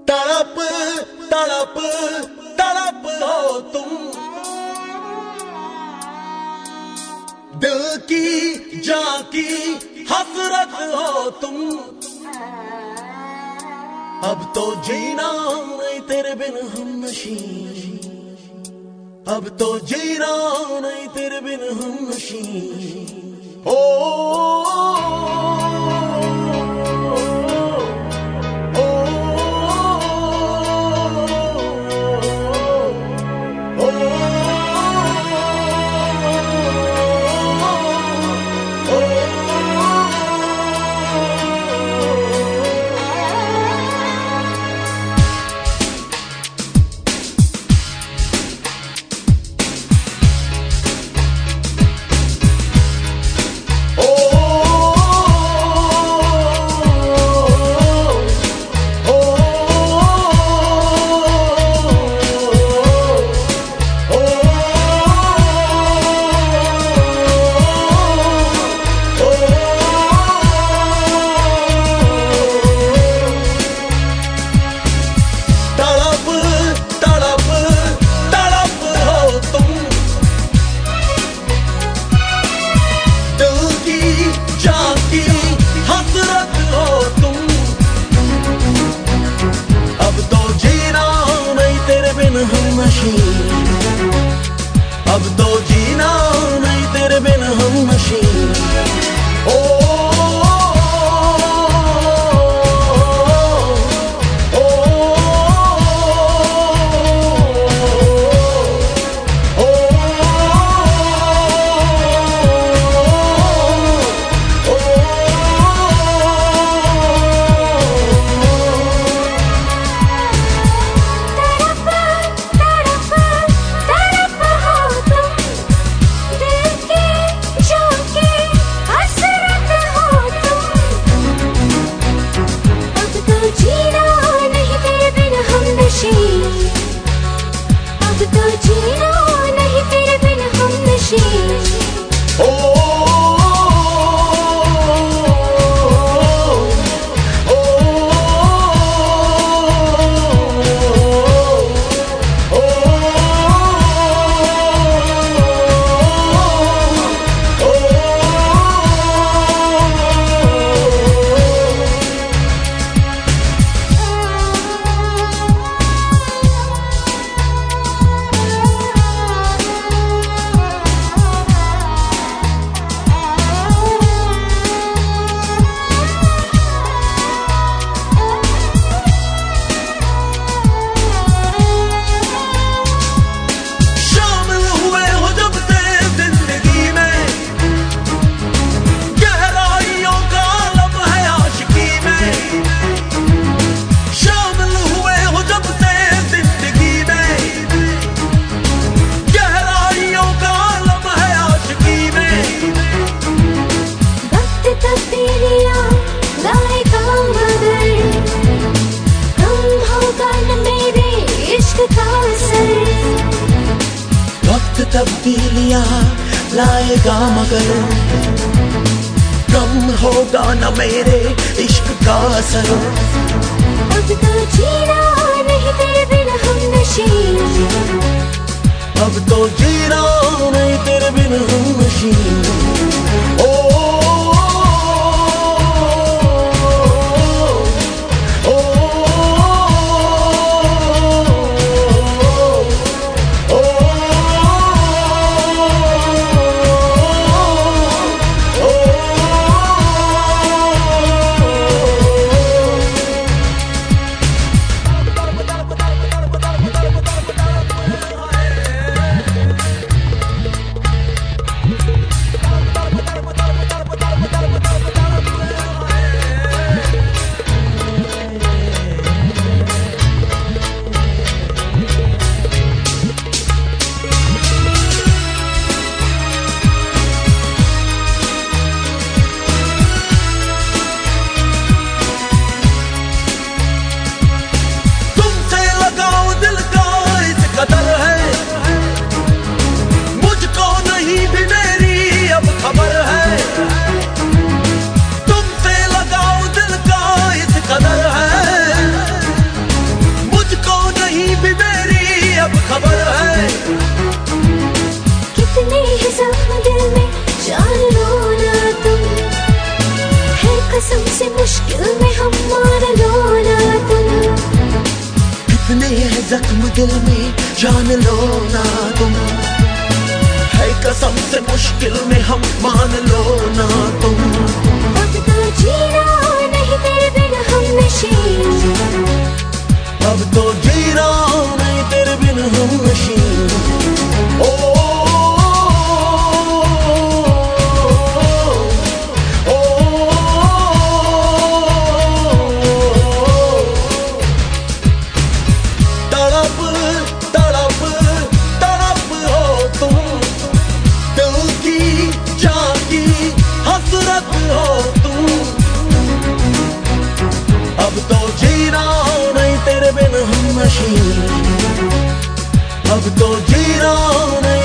तड़प तड़प तड़प हो तुम, दिल की जान की हसरत हो तुम। अब तो जीना नहीं तेरे बिन हमनशी, अब तो जीना नहीं तेरे बिन हमनशी। ओ अब तो जीना नहीं तेरे बिन हमनशी। ओ वक्त तब्दीलियां लाएगा मगर कम होगा न मेरे इश्क का असर। अब तो जीना नहीं तेरे बिन हमनशी, अब तो जीना नहीं तेरे बिन हमनशी। ओ दिल में जान लो ना तुम, है कसम से मुश्किल में हम मान लो ना तुम। अब तो जीना नहीं तेरे बिना हम नशीन, अब तो जीना नहीं तेरे बिन हम नशीन। ओ तड़प तड़प तड़प हो तुम, दिल की जागी हसरत हो तुम। अब तो जीना नहीं तेरे बिन हम नशीन, अब तो जीना नहीं